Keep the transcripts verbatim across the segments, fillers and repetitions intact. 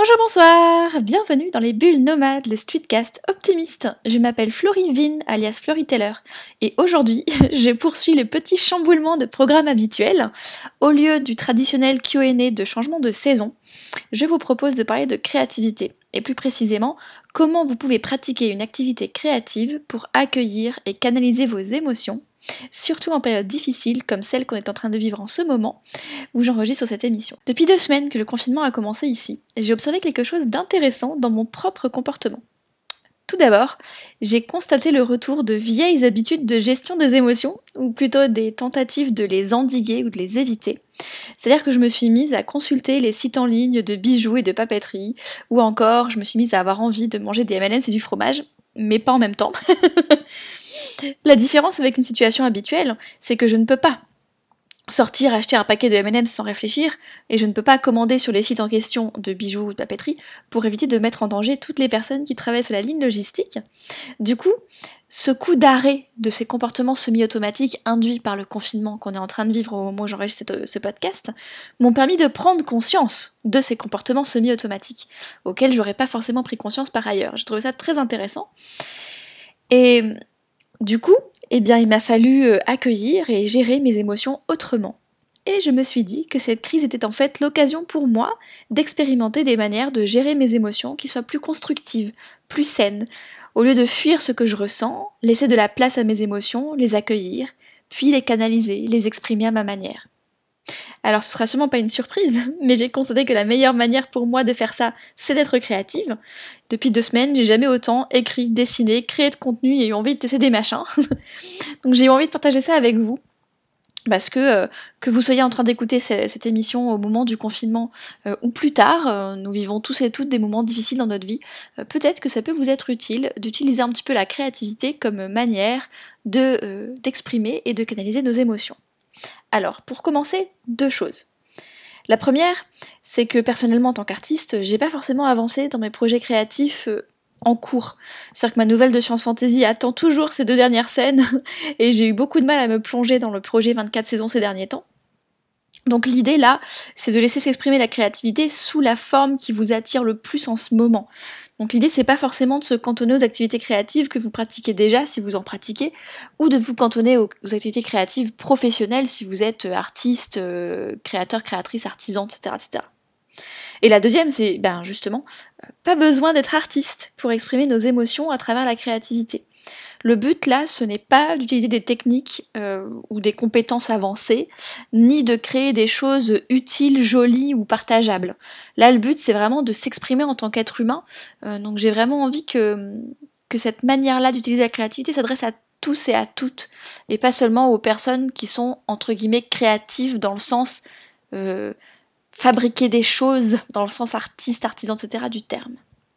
Bonjour, bonsoir, bienvenue dans les Bulles Nomades, le streetcast optimiste. Je m'appelle Florie Vin, alias Floryteller, et aujourd'hui, je poursuis le petit chamboulement de programme habituel. Au lieu du traditionnel Q and A de changement de saison, je vous propose de parler de créativité, et plus précisément, comment vous pouvez pratiquer une activité créative pour accueillir et canaliser vos émotions, surtout en période difficile comme celle qu'on est en train de vivre en ce moment, où j'enregistre cette émission. Depuis deux semaines que le confinement a commencé ici, j'ai observé quelque chose d'intéressant dans mon propre comportement. Tout d'abord, j'ai constaté le retour de vieilles habitudes de gestion des émotions, ou plutôt des tentatives de les endiguer ou de les éviter. C'est-à-dire que je me suis mise à consulter les sites en ligne de bijoux et de papeterie, ou encore je me suis mise à avoir envie de manger des M and M's et du fromage, mais pas en même temps. La différence avec une situation habituelle, c'est que je ne peux pas sortir acheter un paquet de M and M's sans réfléchir, et je ne peux pas commander sur les sites en question de bijoux ou de papeterie pour éviter de mettre en danger toutes les personnes qui travaillent sur la ligne logistique. Du coup, ce coup d'arrêt de ces comportements semi-automatiques induits par le confinement qu'on est en train de vivre au moment où j'enregistre ce podcast m'ont permis de prendre conscience de ces comportements semi-automatiques, auxquels j'aurais pas forcément pris conscience par ailleurs. J'ai trouvé ça très intéressant. Et du coup, eh bien, il m'a fallu accueillir et gérer mes émotions autrement. Et je me suis dit que cette crise était en fait l'occasion pour moi d'expérimenter des manières de gérer mes émotions qui soient plus constructives, plus saines. Au lieu de fuir ce que je ressens, laisser de la place à mes émotions, les accueillir, puis les canaliser, les exprimer à ma manière. Alors ce sera sûrement pas une surprise, mais j'ai constaté que la meilleure manière pour moi de faire ça, c'est d'être créative. Depuis deux semaines, j'ai jamais autant écrit, dessiné, créé de contenu et eu envie de tester des machins. Donc j'ai eu envie de partager ça avec vous. Parce que euh, que vous soyez en train d'écouter c- cette émission au moment du confinement euh, ou plus tard, euh, nous vivons tous et toutes des moments difficiles dans notre vie, euh, peut-être que ça peut vous être utile d'utiliser un petit peu la créativité comme manière de, euh, d'exprimer et de canaliser nos émotions. Alors, pour commencer, deux choses. La première, c'est que personnellement, en tant qu'artiste, j'ai pas forcément avancé dans mes projets créatifs euh, en cours. C'est-à-dire que ma nouvelle de Science Fantasy attend toujours ces deux dernières scènes, et j'ai eu beaucoup de mal à me plonger dans le projet vingt-quatre saisons ces derniers temps. Donc l'idée là, c'est de laisser s'exprimer la créativité sous la forme qui vous attire le plus en ce moment. Donc l'idée c'est pas forcément de se cantonner aux activités créatives que vous pratiquez déjà si vous en pratiquez, ou de vous cantonner aux, aux activités créatives professionnelles si vous êtes artiste, euh, créateur, créatrice, artisan, et cetera, et cetera. Et la deuxième c'est, ben justement, euh, pas besoin d'être artiste pour exprimer nos émotions à travers la créativité. Le but là, ce n'est pas d'utiliser des techniques euh, ou des compétences avancées, ni de créer des choses utiles, jolies ou partageables. Là, le but, c'est vraiment de s'exprimer en tant qu'être humain. Euh, donc j'ai vraiment envie que, que cette manière-là d'utiliser la créativité s'adresse à tous et à toutes, et pas seulement aux personnes qui sont, entre guillemets, créatives dans le sens euh, fabriquer des choses, dans le sens artiste, artisan, et cetera du terme.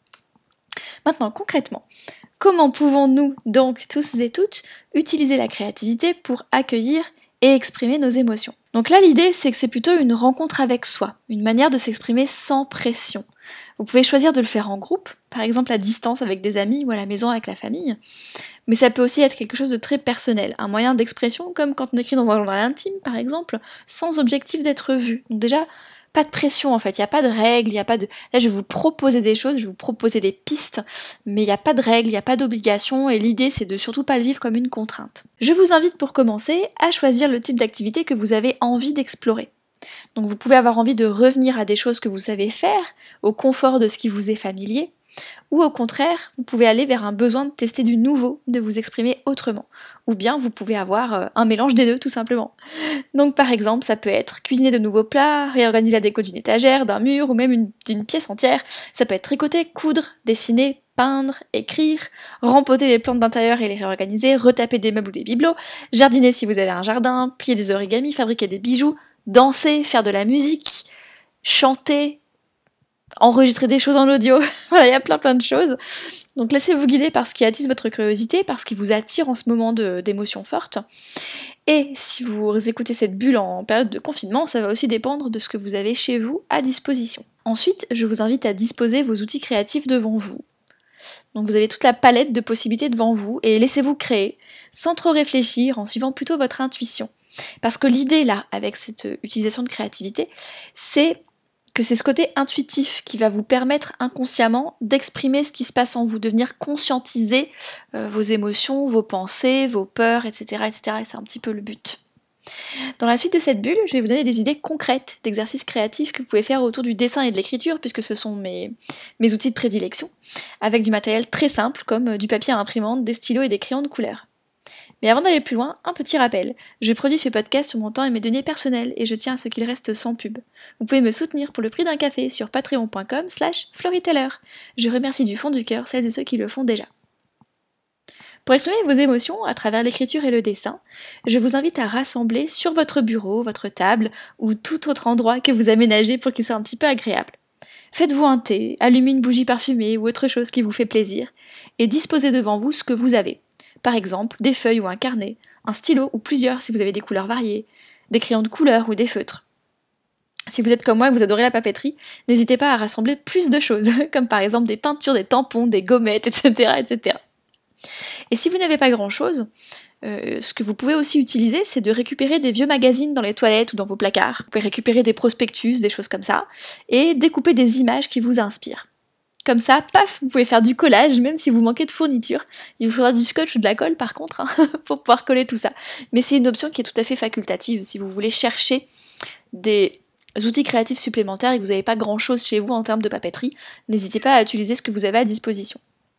Maintenant, concrètement, comment pouvons-nous donc tous et toutes utiliser la créativité pour accueillir et exprimer nos émotions ? Donc là l'idée c'est que c'est plutôt une rencontre avec soi, une manière de s'exprimer sans pression. Vous pouvez choisir de le faire en groupe, par exemple à distance avec des amis ou à la maison avec la famille, mais ça peut aussi être quelque chose de très personnel, un moyen d'expression comme quand on écrit dans un journal intime par exemple, sans objectif d'être vu. Donc déjà, pas de pression en fait, il n'y a pas de règles, il n'y a pas de... Là je vais vous proposer des choses, je vais vous proposer des pistes, mais il n'y a pas de règles, il n'y a pas d'obligation, et l'idée c'est de surtout pas le vivre comme une contrainte. Je vous invite pour commencer à choisir le type d'activité que vous avez envie d'explorer. Donc vous pouvez avoir envie de revenir à des choses que vous savez faire, au confort de ce qui vous est familier, ou au contraire, vous pouvez aller vers un besoin de tester du nouveau, de vous exprimer autrement. Ou bien vous pouvez avoir un mélange des deux tout simplement. Donc par exemple, ça peut être cuisiner de nouveaux plats, réorganiser la déco d'une étagère, d'un mur ou même une, d'une pièce entière. Ça peut être tricoter, coudre, dessiner, peindre, écrire, rempoter les plantes d'intérieur et les réorganiser, retaper des meubles ou des bibelots, jardiner si vous avez un jardin, plier des origamis, fabriquer des bijoux, danser, faire de la musique, chanter, enregistrer des choses en audio. Voilà, il y a plein plein de choses. Donc laissez-vous guider par ce qui attise votre curiosité, par ce qui vous attire en ce moment de, d'émotions fortes. Et si vous écoutez cette bulle en période de confinement, ça va aussi dépendre de ce que vous avez chez vous à disposition. Ensuite, je vous invite à disposer vos outils créatifs devant vous. Donc vous avez toute la palette de possibilités devant vous et laissez-vous créer, sans trop réfléchir, en suivant plutôt votre intuition. Parce que l'idée là, avec cette utilisation de créativité, c'est que c'est ce côté intuitif qui va vous permettre inconsciemment d'exprimer ce qui se passe en vous, de venir conscientiser euh, vos émotions, vos pensées, vos peurs, et cetera, et cetera. Et c'est un petit peu le but. Dans la suite de cette bulle, je vais vous donner des idées concrètes d'exercices créatifs que vous pouvez faire autour du dessin et de l'écriture, puisque ce sont mes, mes outils de prédilection, avec du matériel très simple comme du papier à imprimante, des stylos et des crayons de couleur. Mais avant d'aller plus loin, un petit rappel. Je produis ce podcast sur mon temps et mes données personnelles, et je tiens à ce qu'il reste sans pub. Vous pouvez me soutenir pour le prix d'un café sur patreon point com slash floriteller. Je remercie du fond du cœur celles et ceux qui le font déjà. Pour exprimer vos émotions à travers l'écriture et le dessin, je vous invite à rassembler sur votre bureau, votre table ou tout autre endroit que vous aménagez pour qu'il soit un petit peu agréable. Faites-vous un thé, allumez une bougie parfumée ou autre chose qui vous fait plaisir, et disposez devant vous ce que vous avez. Par exemple, des feuilles ou un carnet, un stylo ou plusieurs si vous avez des couleurs variées, des crayons de couleur ou des feutres. Si vous êtes comme moi et que vous adorez la papeterie, n'hésitez pas à rassembler plus de choses, comme par exemple des peintures, des tampons, des gommettes, et cetera et cetera. Et si vous n'avez pas grand-chose, euh, ce que vous pouvez aussi utiliser, c'est de récupérer des vieux magazines dans les toilettes ou dans vos placards. Vous pouvez récupérer des prospectus, des choses comme ça, et découper des images qui vous inspirent. Comme ça, paf, vous pouvez faire du collage, même si vous manquez de fourniture. Il vous faudra du scotch ou de la colle par contre, hein, pour pouvoir coller tout ça. Mais c'est une option qui est tout à fait facultative si vous voulez chercher des outils créatifs supplémentaires et que vous n'avez pas grand-chose chez vous en termes de papeterie. N'hésitez pas à utiliser ce que vous avez à disposition.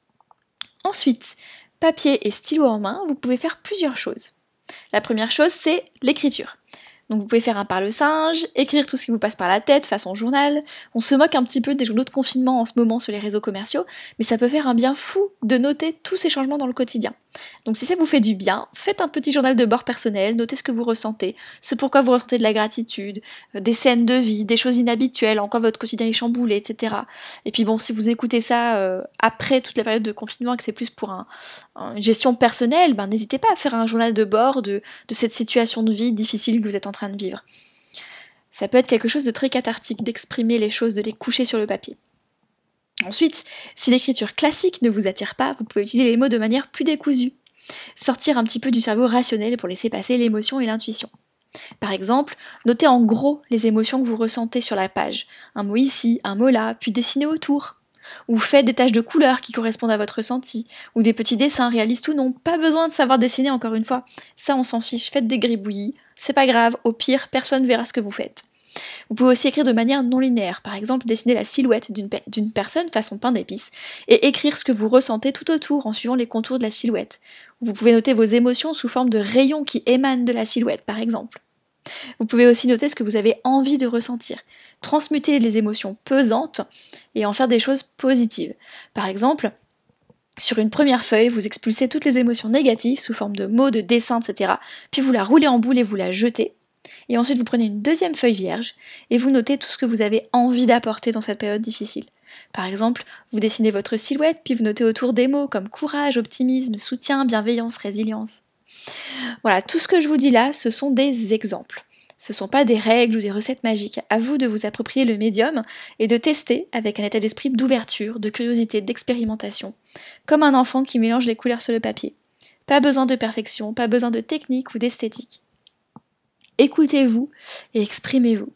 Ensuite, papier et stylo en main, vous pouvez faire plusieurs choses. La première chose, c'est l'écriture. Donc vous pouvez faire un parle-singe, écrire tout ce qui vous passe par la tête, façon journal. On se moque un petit peu des journaux de confinement en ce moment sur les réseaux commerciaux, mais ça peut faire un bien fou de noter tous ces changements dans le quotidien. Donc si ça vous fait du bien, faites un petit journal de bord personnel, notez ce que vous ressentez, ce pourquoi vous ressentez de la gratitude, euh, des scènes de vie, des choses inhabituelles, en quoi votre quotidien est chamboulé, et cetera. Et puis bon, si vous écoutez ça euh, après toute la période de confinement et que c'est plus pour un, une gestion personnelle, ben n'hésitez pas à faire un journal de bord de, de cette situation de vie difficile que vous êtes en train de vivre. Ça peut être quelque chose de très cathartique d'exprimer les choses, de les coucher sur le papier. Ensuite, si l'écriture classique ne vous attire pas, vous pouvez utiliser les mots de manière plus décousue. Sortir un petit peu du cerveau rationnel pour laisser passer l'émotion et l'intuition. Par exemple, notez en gros les émotions que vous ressentez sur la page. Un mot ici, un mot là, puis dessinez autour. Ou faites des taches de couleurs qui correspondent à votre ressenti, ou des petits dessins réalistes ou non, pas besoin de savoir dessiner encore une fois. Ça on s'en fiche, faites des gribouillis, c'est pas grave, au pire, personne verra ce que vous faites. Vous pouvez aussi écrire de manière non linéaire, par exemple dessiner la silhouette d'une, pe- d'une personne façon pain d'épices, et écrire ce que vous ressentez tout autour en suivant les contours de la silhouette. Vous pouvez noter vos émotions sous forme de rayons qui émanent de la silhouette, par exemple. Vous pouvez aussi noter ce que vous avez envie de ressentir, transmuter les émotions pesantes et en faire des choses positives. Par exemple, sur une première feuille, vous expulsez toutes les émotions négatives sous forme de mots, de dessins, et cetera. Puis vous la roulez en boule et vous la jetez. Et ensuite, vous prenez une deuxième feuille vierge et vous notez tout ce que vous avez envie d'apporter dans cette période difficile. Par exemple, vous dessinez votre silhouette, puis vous notez autour des mots comme courage, optimisme, soutien, bienveillance, résilience. Voilà, tout ce que je vous dis là, ce sont des exemples. Ce ne sont pas des règles ou des recettes magiques. À vous de vous approprier le médium et de tester avec un état d'esprit d'ouverture, de curiosité, d'expérimentation, comme un enfant qui mélange les couleurs sur le papier. Pas besoin de perfection, pas besoin de technique ou d'esthétique. Écoutez-vous et exprimez-vous.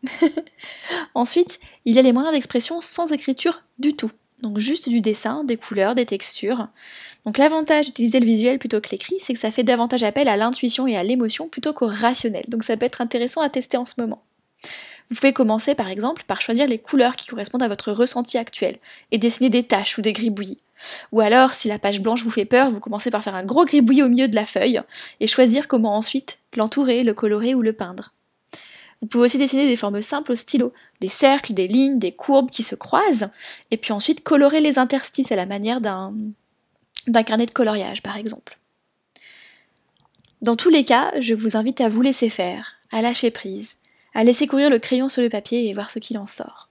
Ensuite, il y a les moyens d'expression sans écriture du tout. Donc juste du dessin, des couleurs, des textures. Donc l'avantage d'utiliser le visuel plutôt que l'écrit, c'est que ça fait davantage appel à l'intuition et à l'émotion plutôt qu'au rationnel. Donc ça peut être intéressant à tester en ce moment. Vous pouvez commencer par exemple par choisir les couleurs qui correspondent à votre ressenti actuel et dessiner des taches ou des gribouillis. Ou alors, si la page blanche vous fait peur, vous commencez par faire un gros gribouillis au milieu de la feuille et choisir comment ensuite l'entourer, le colorer ou le peindre. Vous pouvez aussi dessiner des formes simples au stylo, des cercles, des lignes, des courbes qui se croisent, et puis ensuite colorer les interstices à la manière d'un, d'un carnet de coloriage par exemple. Dans tous les cas, je vous invite à vous laisser faire, à lâcher prise, à laisser courir le crayon sur le papier et voir ce qu'il en sort.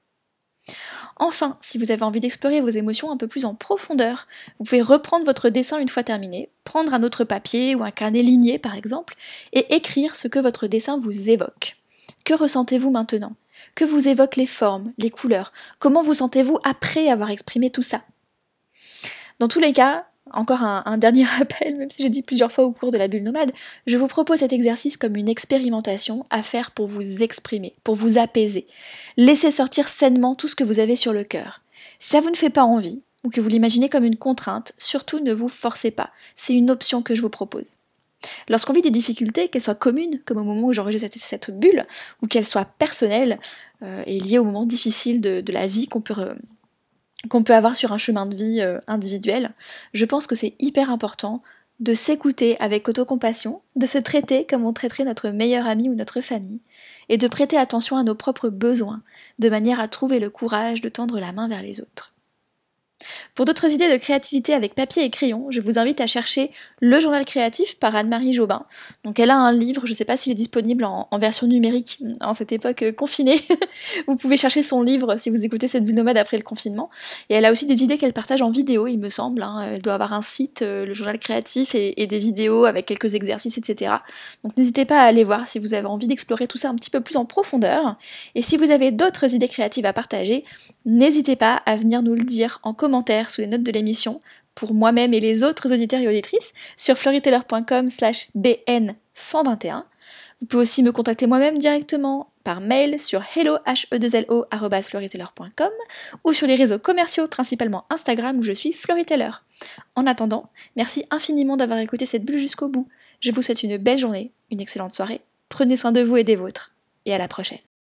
Enfin, si vous avez envie d'explorer vos émotions un peu plus en profondeur, vous pouvez reprendre votre dessin une fois terminé, prendre un autre papier ou un carnet ligné par exemple, et écrire ce que votre dessin vous évoque. Que ressentez-vous maintenant ? Que vous évoquent les formes, les couleurs ? Comment vous sentez-vous après avoir exprimé tout ça ? Dans tous les cas, Encore un, un dernier rappel, même si j'ai dit plusieurs fois au cours de la bulle nomade, je vous propose cet exercice comme une expérimentation à faire pour vous exprimer, pour vous apaiser. Laissez sortir sainement tout ce que vous avez sur le cœur. Si ça vous ne fait pas envie, ou que vous l'imaginez comme une contrainte, surtout ne vous forcez pas. C'est une option que je vous propose. Lorsqu'on vit des difficultés, qu'elles soient communes, comme au moment où j'enregistre cette, cette bulle, ou qu'elles soient personnelles euh, et liées aux moments difficiles de, de la vie qu'on peut, euh, qu'on peut avoir sur un chemin de vie euh, individuel, je pense que c'est hyper important de s'écouter avec autocompassion, de se traiter comme on traiterait notre meilleur ami ou notre famille, et de prêter attention à nos propres besoins, de manière à trouver le courage de tendre la main vers les autres. Pour d'autres idées de créativité avec papier et crayon, je vous invite à chercher Le Journal créatif par Anne-Marie Jobin. Donc elle a un livre, je ne sais pas s'il est disponible en, en version numérique en cette époque euh, confinée. Vous pouvez chercher son livre si vous écoutez cette bulle nomade après le confinement. Et elle a aussi des idées qu'elle partage en vidéo, il me semble. Hein. Elle doit avoir un site, euh, Le Journal créatif, et, et des vidéos avec quelques exercices, et cetera. Donc n'hésitez pas à aller voir si vous avez envie d'explorer tout ça un petit peu plus en profondeur. Et si vous avez d'autres idées créatives à partager, n'hésitez pas à venir nous le dire en commentaire sous les notes de l'émission pour moi-même et les autres auditeurs et auditrices sur floriteller point com slash b n cent vingt et un. Vous pouvez aussi me contacter moi-même directement par mail sur hello arobase floriteller point com ou sur les réseaux commerciaux, principalement Instagram où je suis Floriteller. En attendant, merci infiniment d'avoir écouté cette bulle jusqu'au bout. Je vous souhaite une belle journée, une excellente soirée, prenez soin de vous et des vôtres, et à la prochaine.